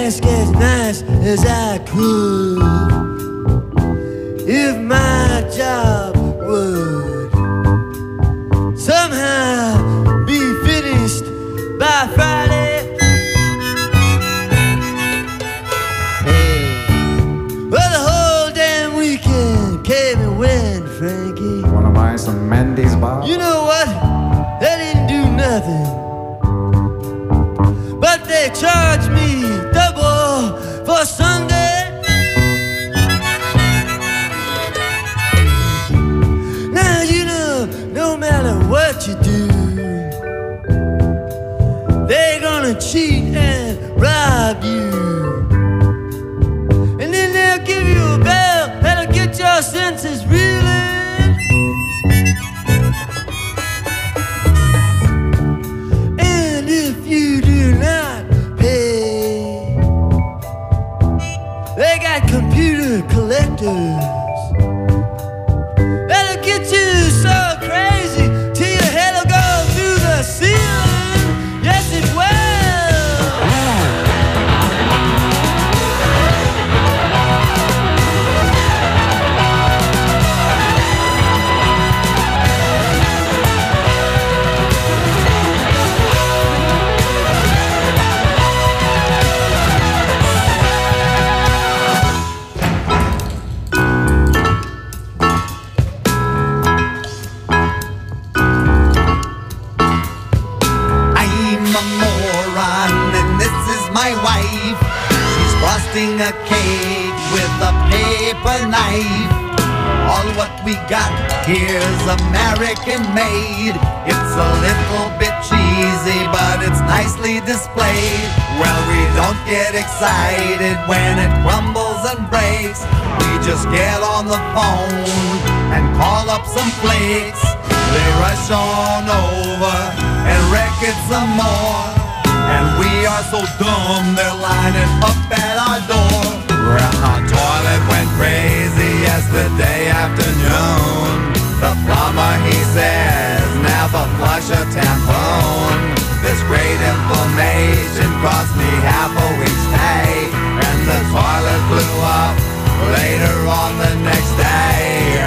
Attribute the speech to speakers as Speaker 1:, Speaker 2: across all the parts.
Speaker 1: ask as nice as I could. If my job would somehow be finished by Friday, well, the whole damn weekend came and went, Frankie.
Speaker 2: Wanna buy some Mendy's, Bob?
Speaker 1: You know what? They didn't do nothing, but they charged me double for Sunday. Now you know, no matter what you do, they're gonna cheat and rob you. And then they'll give you a bell that'll get your senses reeling. And if you do not pay, they got computer collectors that'll get you so crazy till your head'll go through the ceiling. Yes, it will.
Speaker 3: A cake with a paper knife. All what we got here's American made. It's a little bit cheesy, but it's nicely displayed. Well, we don't get excited when it crumbles and breaks. We just get on the phone and call up some flakes. They rush on over and wreck it some more. And we are so dumb, they're lining up at our door. Well, our toilet went crazy yesterday afternoon. The plumber, he says, never flush a tampon. This great information cost me half a week's pay. And the toilet blew up later on the next day.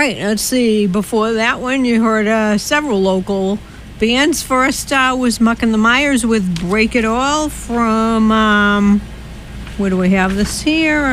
Speaker 4: right, let's see. Before that one, you heard several local bands. First was Muck and the Myers with Break It All from, where do we have this here?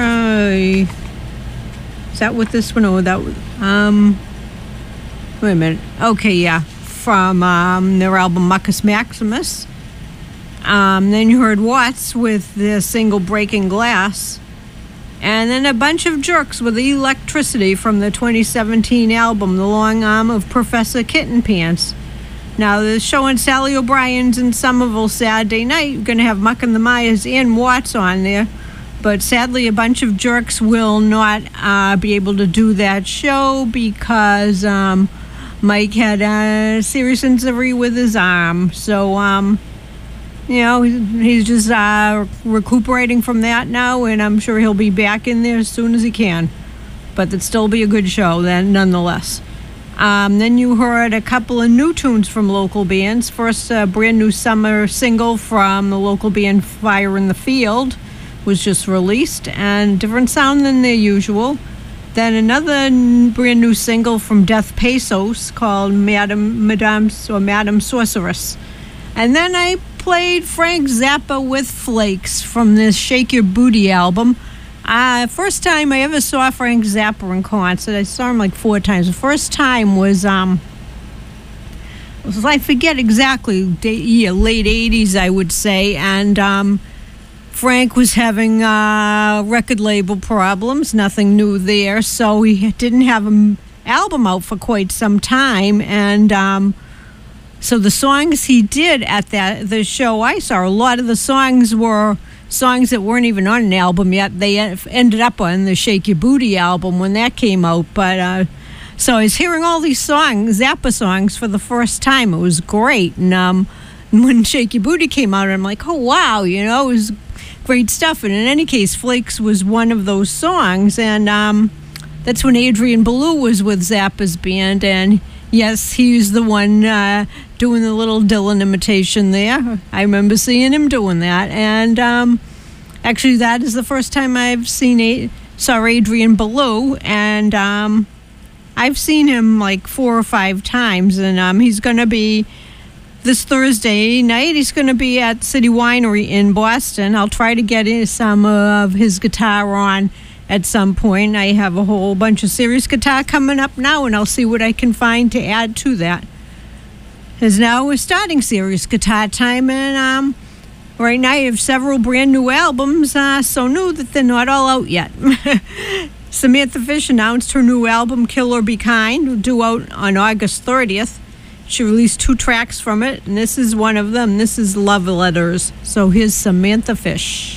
Speaker 4: Is that what this one? Oh, that was, wait a minute. Okay, yeah, from their album Muckus Maximus. Then you heard Watts with the single Breaking Glass. And then a bunch of jerks with Electricity from the 2017 album, The Long Arm of Professor Kitten Pants. Now, the show on Sally O'Brien's in Somerville Saturday night. You're going to have Muck and the Myers and Watts on there. But sadly, a bunch of jerks will not be able to do that show because Mike had a serious injury with his arm. So, he's just recuperating from that now, and I'm sure he'll be back in there as soon as he can. But it'd still be a good show then, nonetheless. Then you heard a couple of new tunes from local bands. First, a brand new summer single from the local band Fire in the Field was just released, and different sound than their usual. Then another brand new single from Death Pesos called Madame Sorceress. And then I played Frank Zappa with Flakes from this Shake Your Booty album. First time I ever saw Frank Zappa in concert. I saw him like 4 times. The first time was I forget exactly, late 80s, I would say. And Frank was having record label problems, nothing new there. So he didn't have an album out for quite some time. And so the songs he did at the show I saw, a lot of the songs were songs that weren't even on an album yet. They ended up on the Shake Your Booty album when that came out. But so I was hearing all these songs, Zappa songs, for the first time. It was great. And when Shake Your Booty came out, I'm like, oh, wow, it was great stuff. And in any case, Flakes was one of those songs. And that's when Adrian Belew was with Zappa's band. And yes, he was the one doing the little Dylan imitation there. I remember seeing him doing that. And actually, that is the first time I've saw Adrian Belew. And I've seen him like 4 or 5 times. And he's going to be, this Thursday night, he's going to be at City Winery in Boston. I'll try to get some of his guitar on at some point. I have a whole bunch of serious guitar coming up now, and I'll see what I can find to add to that. Because now we're starting serious guitar time, and right now I have several brand new albums, so new that they're not all out yet. Samantha Fish announced her new album, Kill or Be Kind, due out on August 30th. She released 2 tracks from it, and this is one of them. This is Love Letters. So here's Samantha Fish.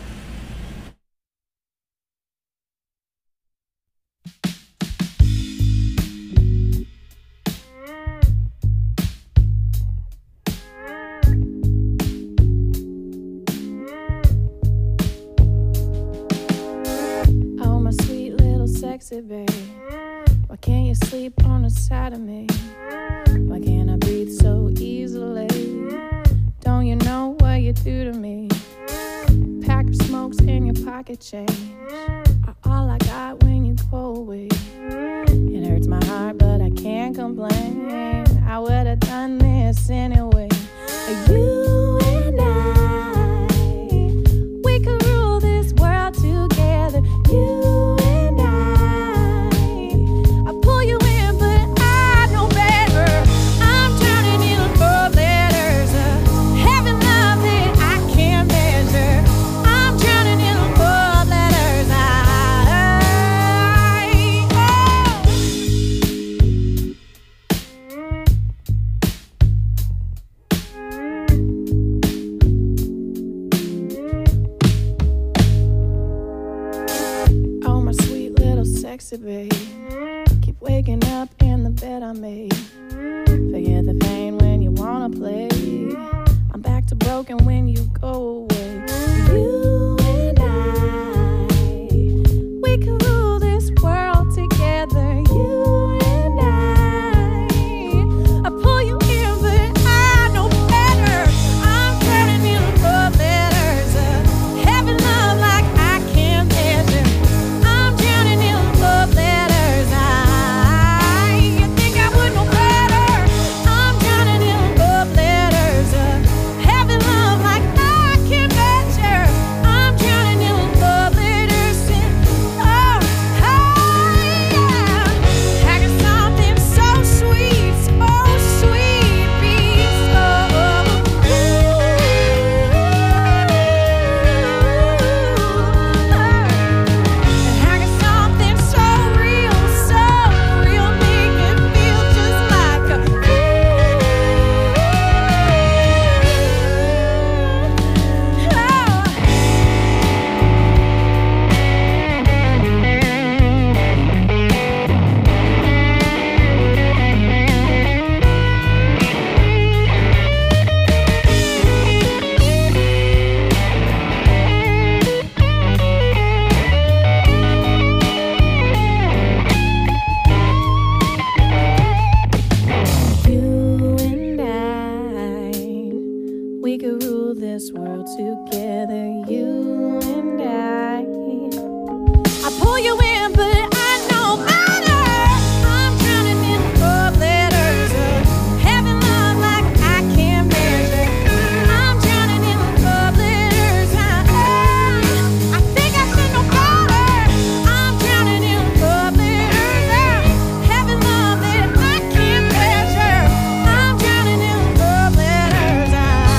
Speaker 5: Babe, why can't you sleep on the side of me? Why can't I breathe so easily? Don't you know what you do to me? Pack of smokes in your pocket change are all I got when you go away. It hurts my heart, but I can't complain. I would have done this anyway. You and I, we could rule this world together. You babe, keep waking up in the bed I made. Forget the pain when you wanna play. I'm back to broken when you go away. You and I, we can rule this world together. You and I pull you in, but I know better. I'm turning in love letters, having love like I can't measure. I'm drowning in love letters. this world together, you and I pull you in, but I know better. I'm drowning in love letters of having love like I can't measure. I'm drowning in love letters. I think I should know better. I'm drowning in love letters of having love that I can't measure. I'm drowning in love letters.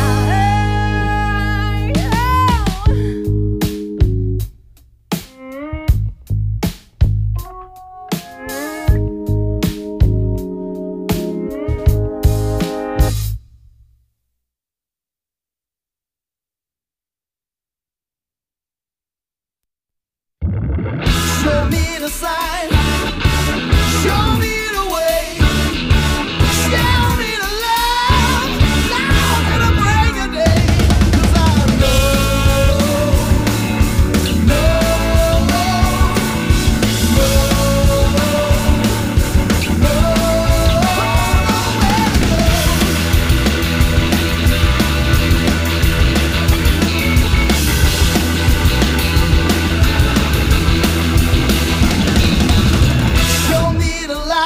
Speaker 1: Show me the sign, show me the way, show me the love, love in a break a day. 'Cause I show me the light.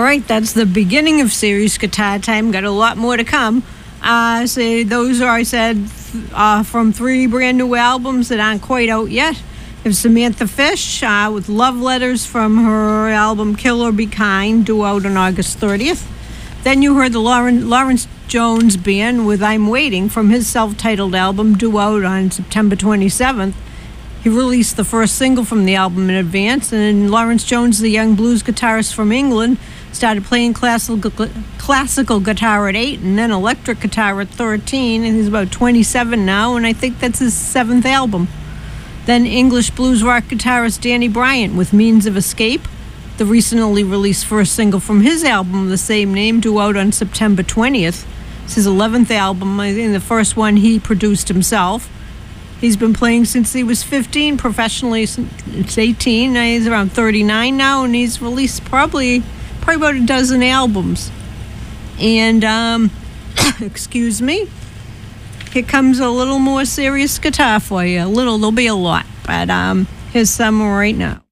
Speaker 4: right, that's the beginning of Serious Guitar Time. Got a lot more to come. So those are, I said, from 3 brand new albums that aren't quite out yet. There's Samantha Fish with Love Letters from her album Kill or Be Kind, due out on August 30th. Then you heard the Lawrence Jones Band with I'm Waiting from his self-titled album, due out on September 27th. He released the first single from the album in advance, and Lawrence Jones, the young blues guitarist from England, started playing classical guitar at 8 and then electric guitar at 13, and he's about 27 now, and I think that's his 7th album. Then English blues rock guitarist Danny Bryant with Means of Escape, the recently released first single from his album of the same name, due out on September 20th. It's his 11th album, I think the first one he produced himself. He's been playing since he was 15, professionally since 18. He's around 39 now, and he's released probably about a dozen albums. And, excuse me, here comes a little more serious guitar for you. There'll be a lot, but here's some right now.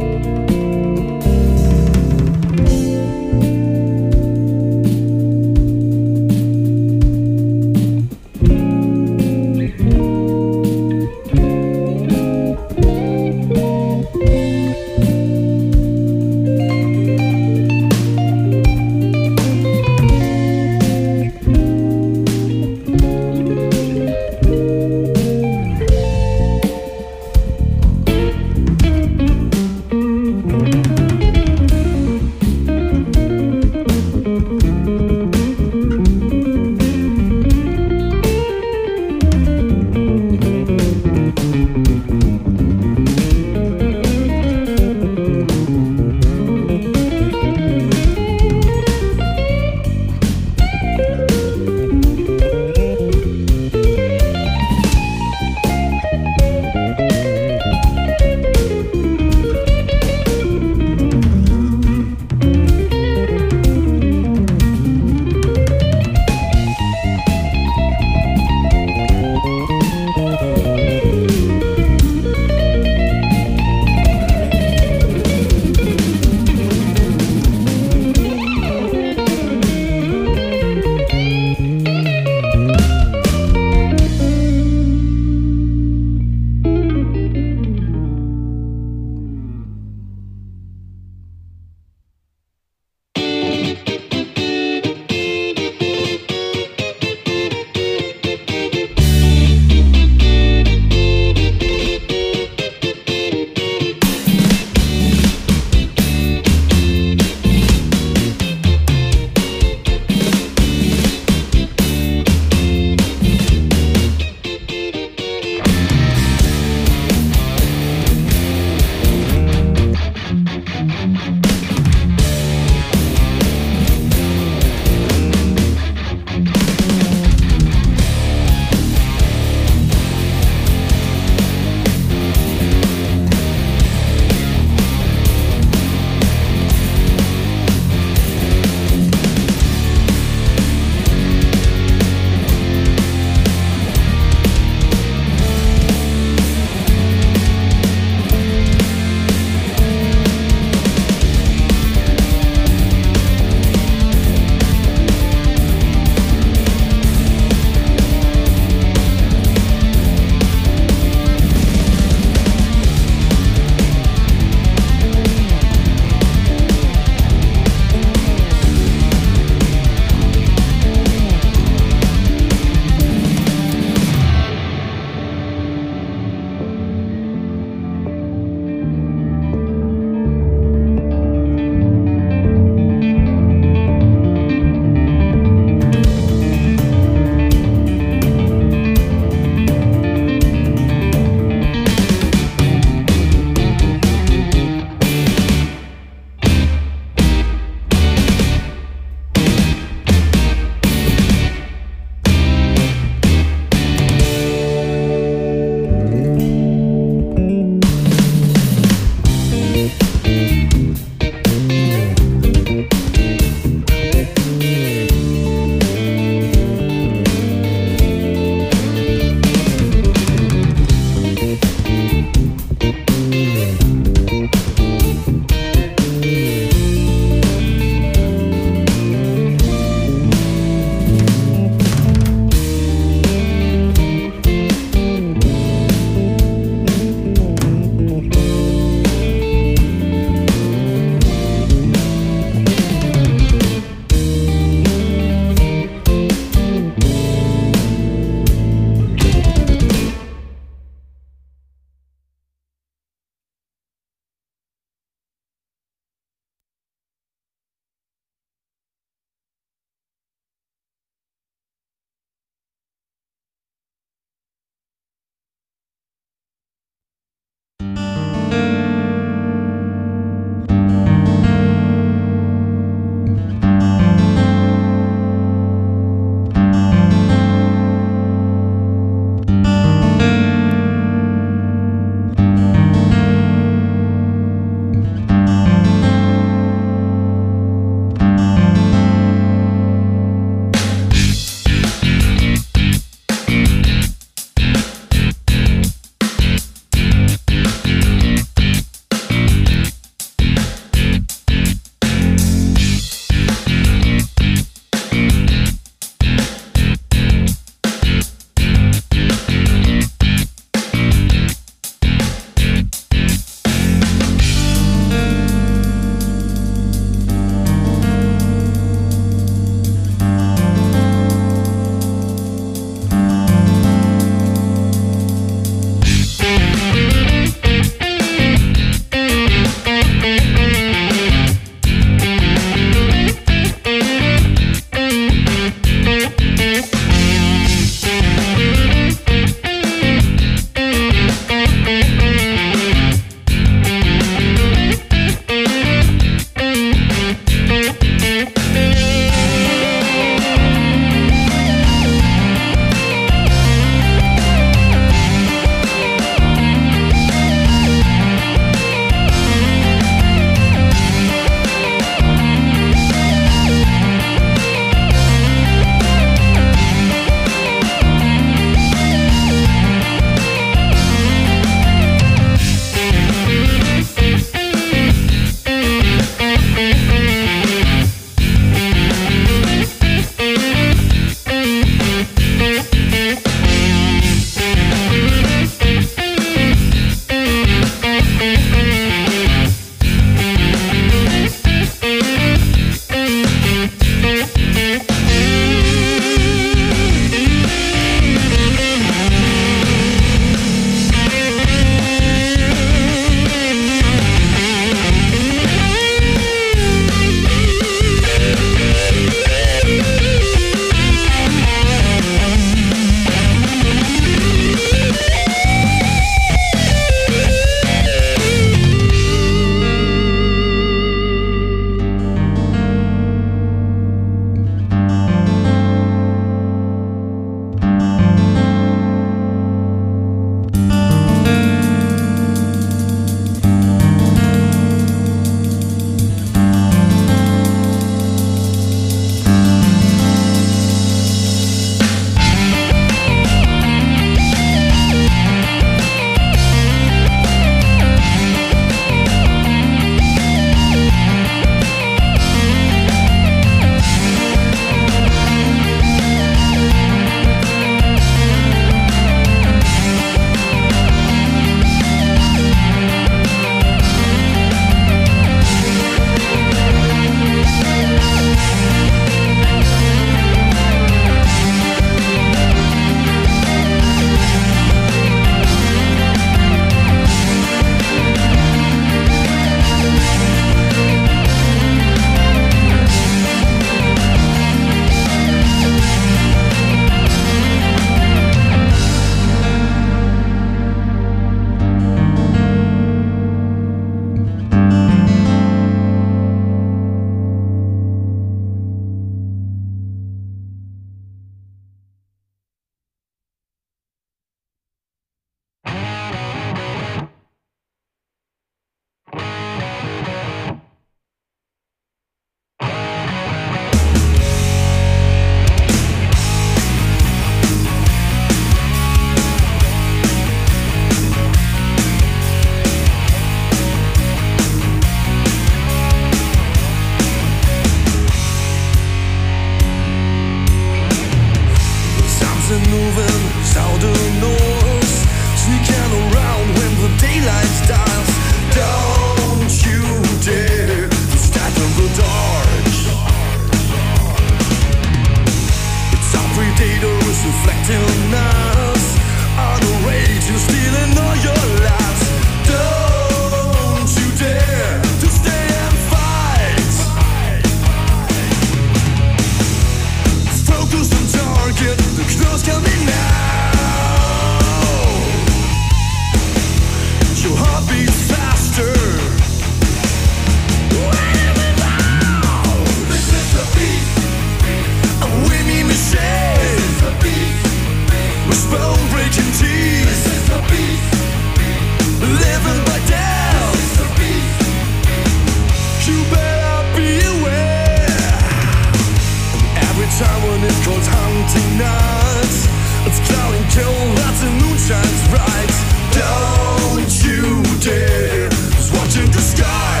Speaker 1: not. It's cloudy and cold, lots of moon shines bright. Don't you dare just watching the sky.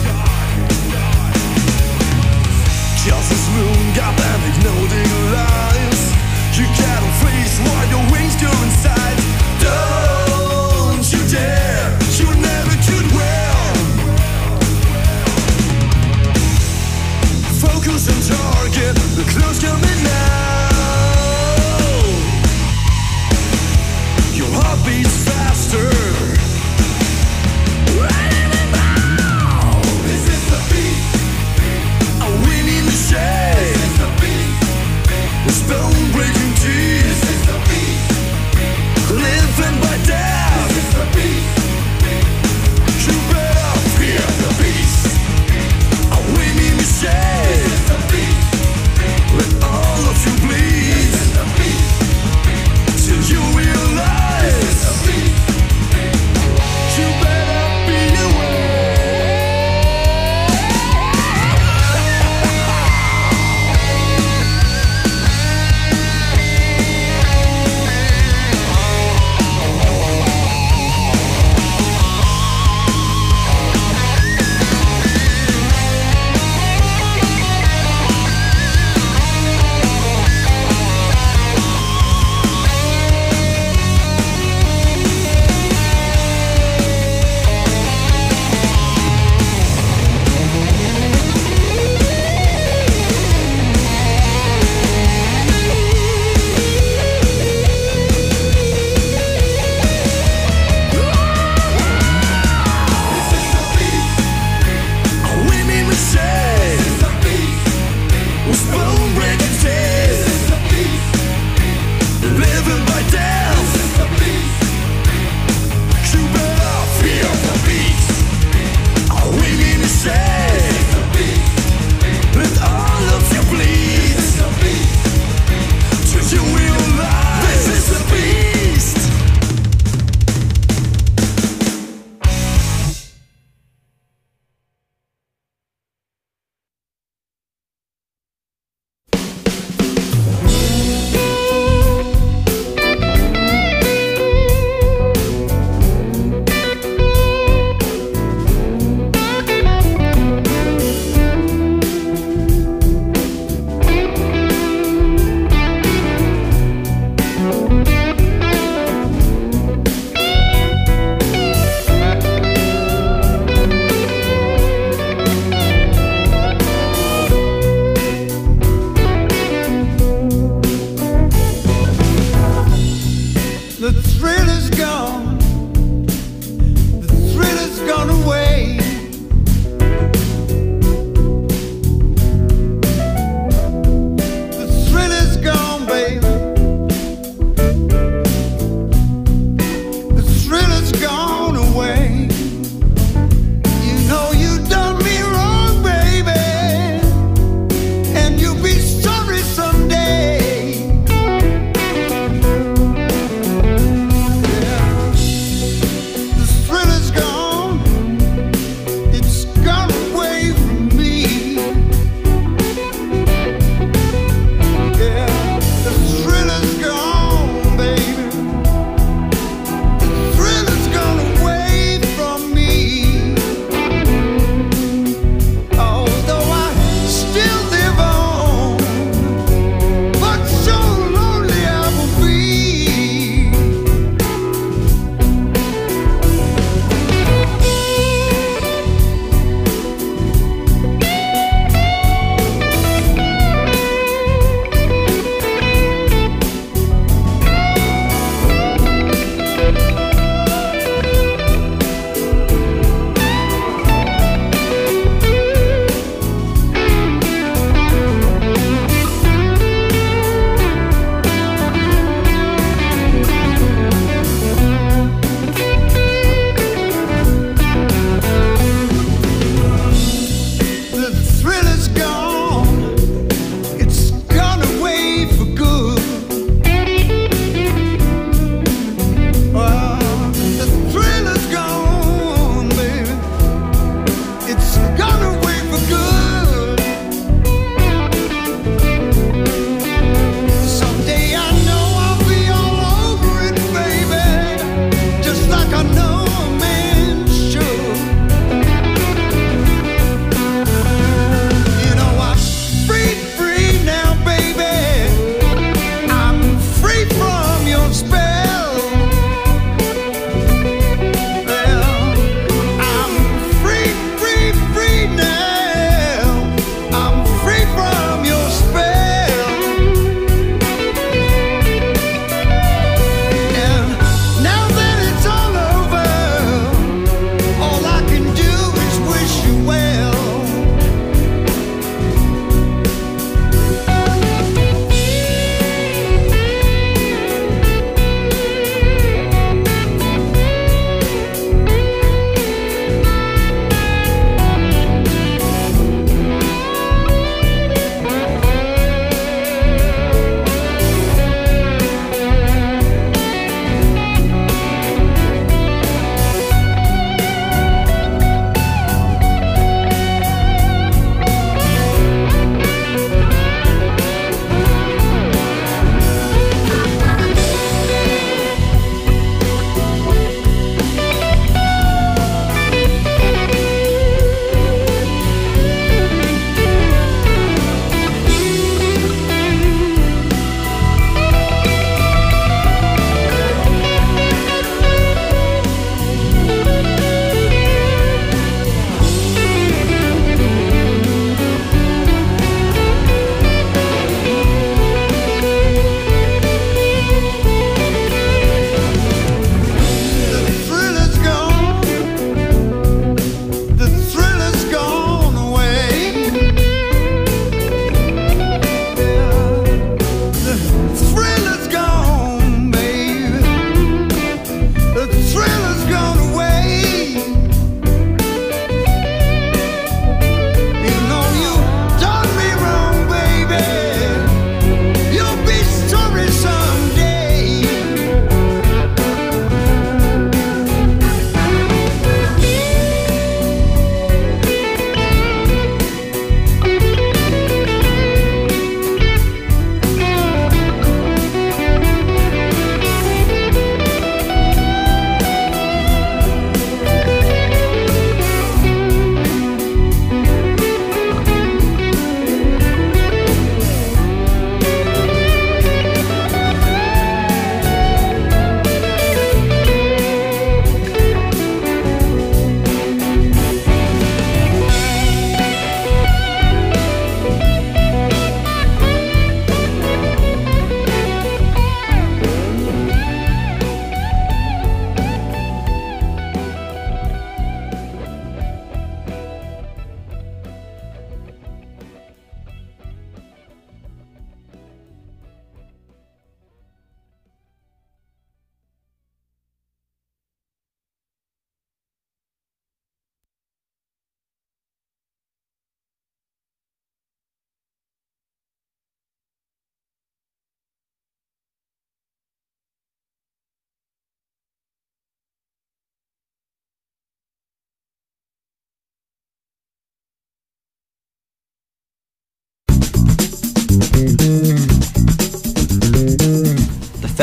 Speaker 1: Cause this moon got them ignoring lies. You can't freeze while your wings go inside. Don't you dare, you never could well. Focus and target, the close coming now. Your heart beats faster. This is the beat. A wind in the shade. This is the beat. With bone-breaking teeth. This is the beat. Living by death. This is the beat. You better fear the beast. A wind in the shade. This is the beat. Let all of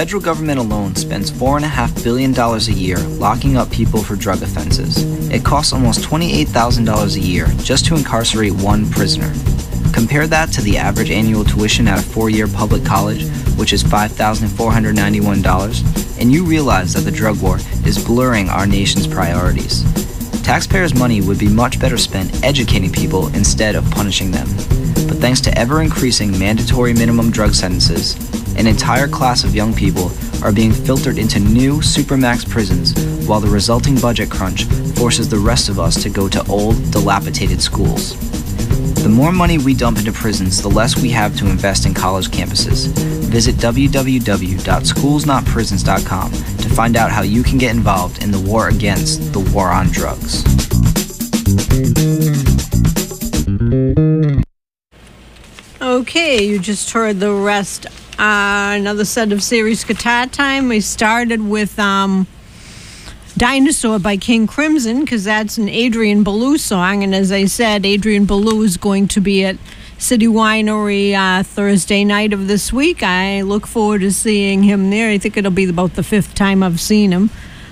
Speaker 6: federal government alone spends $4.5 billion a year locking up people for drug offenses. It costs almost $28,000 a year just to incarcerate one prisoner. Compare that to the average annual tuition at a 4-year public college, which is $5,491, and you realize that the drug war is blurring our nation's priorities. Taxpayers' money would be much better spent educating people instead of punishing them. But thanks to ever-increasing mandatory minimum drug sentences, an entire class of young people are being filtered into new supermax prisons, while the resulting budget crunch forces the rest of us to go to old, dilapidated schools. The more money we dump into prisons, the less we have to invest in college campuses. Visit www.schoolsnotprisons.com to find out how you can get involved in the war against the war on drugs.
Speaker 4: Okay, you just heard the rest. Another set of Series Guitar Time. We started with Dinosaur by King Crimson, because that's an Adrian Belew song. And as I said, Adrian Belew is going to be at City Winery Thursday night of this week. I look forward to seeing him there. I think it'll be about the 5th time I've seen him.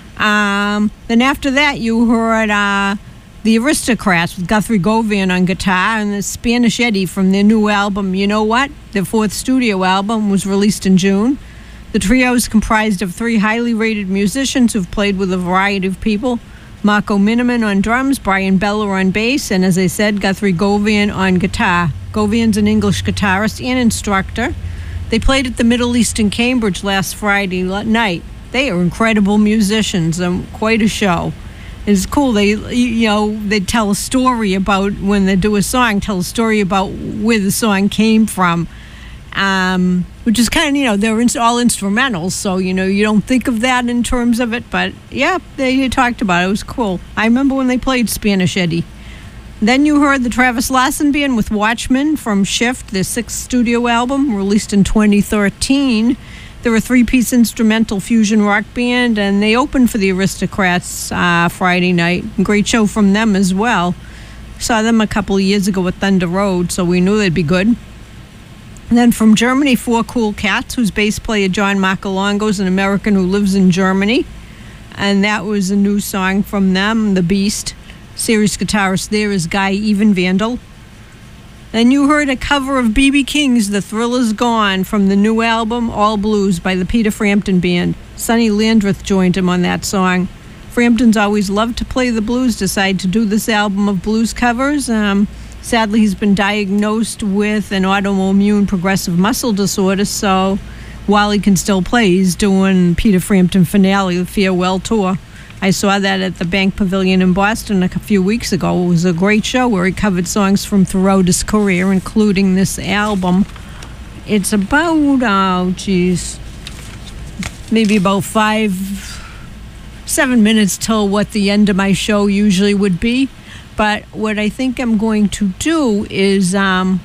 Speaker 4: Then after that, you heard the Aristocrats with Guthrie Govan on guitar, and the Spanish Eddie from their new album, You Know What? Their 4th studio album was released in June. The trio is comprised of 3 highly rated musicians who've played with a variety of people. Marco Miniman on drums, Brian Beller on bass, and as I said, Guthrie Govan on guitar. Govan's an English guitarist and instructor. They played at the Middle East in Cambridge last Friday night. They are incredible musicians, quite a show. It's cool. They tell a story about, when they do a song, tell a story about where the song came from. Which is kind of, they're all instrumentals, so, you don't think of that in terms of it, but yeah, they talked about it. It was cool. I remember when they played Spanish Eddie. Then you heard the Travis Lawson Band with Watchmen from Shift, their 6th studio album, released in 2013. They're a 3-piece instrumental fusion rock band, and they opened for the Aristocrats Friday night. Great show from them as well. Saw them a couple of years ago at Thunder Road, so we knew they'd be good. And then from Germany, 4 Cool Cats, whose bass player John Macalongo is an American who lives in Germany. And that was a new song from them, The Beast. Series guitarist there is Guy Evenvandel. Then you heard a cover of B.B. King's The Thrill Is Gone from the new album, All Blues, by the Peter Frampton Band. Sonny Landreth joined him on that song. Frampton's always loved to play the blues, decided to do this album of blues covers. Sadly, he's been diagnosed with an autoimmune progressive muscle disorder, so while he can still play, he's doing Peter Frampton Finale, the farewell tour. I saw that at the Bank Pavilion in Boston a few weeks ago. It was a great show where he covered songs from throughout his career, including this album. It's about, maybe about 7 minutes till what the end of my show usually would be. But what I think I'm going to do is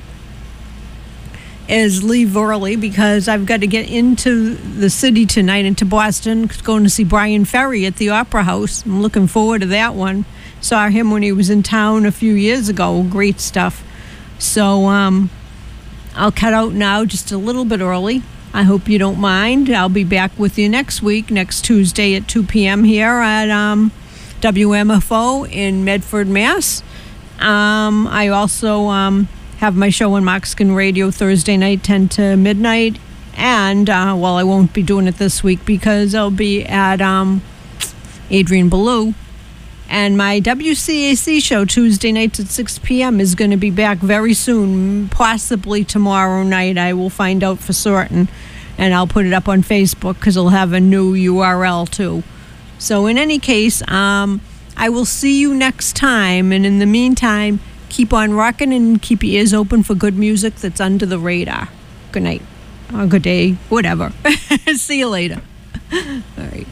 Speaker 4: leave early, because I've got to get into the city tonight, into Boston, going to see Brian Ferry at the Opera House. I'm looking forward to that one. Saw him when he was in town a few years ago. Great stuff. So I'll cut out now just a little bit early. I hope you don't mind. I'll be back with you next week, next Tuesday at 2 p.m. here at WMFO in Medford, Mass. I also have my show on Moxkin Radio Thursday night, 10 to midnight. And, I won't be doing it this week because I'll be at Adrian Belew. And my WCAC show Tuesday nights at 6 p.m. is going to be back very soon, possibly tomorrow night. I will find out for certain. And I'll put it up on Facebook because it'll have a new URL too. So in any case, I will see you next time. And in the meantime, keep on rocking and keep your ears open for good music that's under the radar. Good night. Or good day. Whatever. See you later. All right.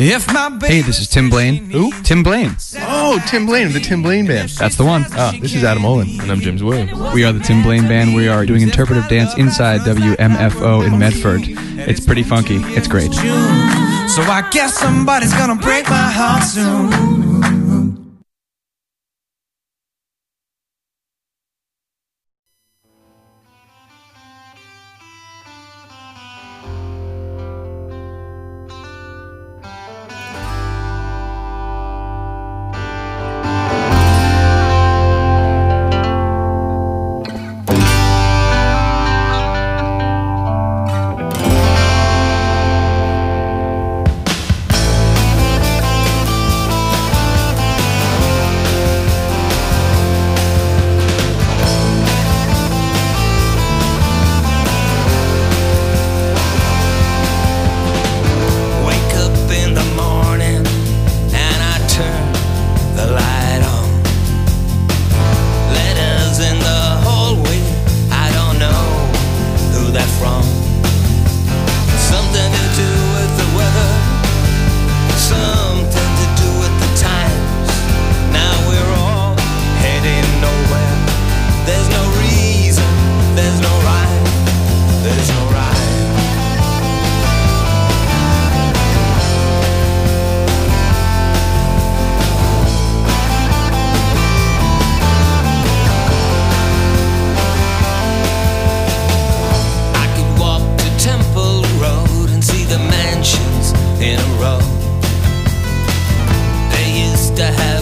Speaker 1: If my
Speaker 7: Hey, this is Tim Blaine.
Speaker 8: Who?
Speaker 7: Tim Blaine.
Speaker 8: Oh, Tim Blaine of the Tim Blaine Band.
Speaker 7: That's the one.
Speaker 8: This is Adam Olin, and I'm James Williams.
Speaker 7: We are the Tim Blaine Band. We are doing interpretive dance inside WMFO in Medford. It's pretty funky. It's great.
Speaker 1: So I guess somebody's gonna break my heart soon.